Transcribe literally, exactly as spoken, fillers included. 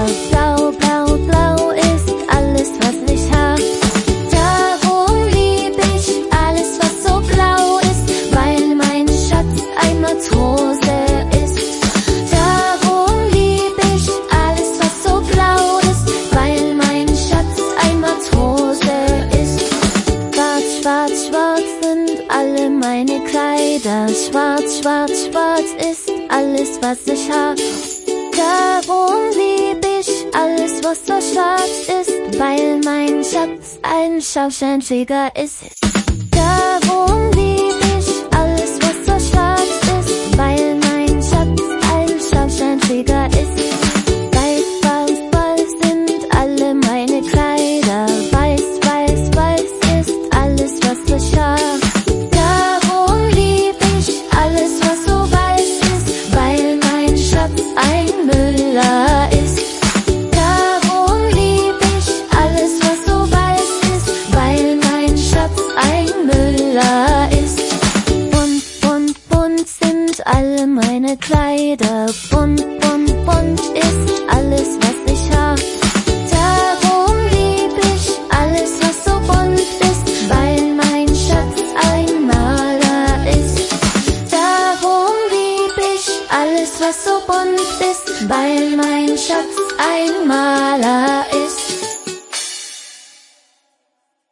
Blau, blau, blau ist alles, was ich hab. Darum lieb ich alles, was so blau ist, weil mein Schatz ein Matrose ist. Darum lieb ich alles, was so blau ist, weil mein Schatz ein Matrose ist. Schwarz, schwarz, schwarz sind alle meine Kleider. Schwarz, schwarz, schwarz ist alles, was ich hab. Darum lieb ich alles, was so schwarz ist, weil mein Schatz ein Schornsteinfeger ist. Darum lieb ich alles, was so schwarz ist, weil mein Schatz ein Schornsteinfeger ist. Weiß, weiß, weiß sind alle meine Kleider. Weiß, weiß, weiß ist alles, was ich hab. Darum lieb ich alles, was so weiß ist, weil mein Schatz ein Müller ist. Darum lieb ich alles, was so weiß ist, weil mein Schatz ein Müller ist. Bunt, bunt, bunt sind alle meine Kleider. Bunt, bunt, bunt ist alles, was ich hab. Darum lieb ich alles, was so bunt ist, weil mein Schatz ein Maler ist. Darum lieb ich alles, was so bunt ist, weil mein Schatz ein Maler ist.